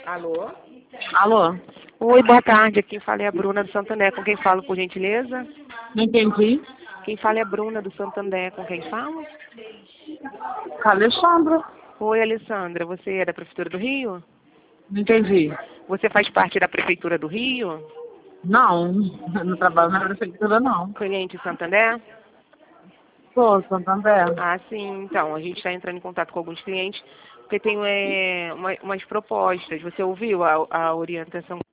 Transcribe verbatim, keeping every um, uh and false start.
Alô? Alô? Oi, boa tarde. Aqui fala é a Bruna do Santander. Com quem falo, por gentileza? Não entendi. Quem fala é a Bruna do Santander. Com quem falo? Com a Alexandra. Oi, Alessandra. Você é da Prefeitura do Rio? Não entendi. Você faz parte da Prefeitura do Rio? Não, não trabalho na prefeitura, não. Cliente Santander? Sou Santander. Ah, sim. Então, a gente está entrando em contato com alguns clientes porque tem é, uma, umas propostas. Você ouviu a, a orientação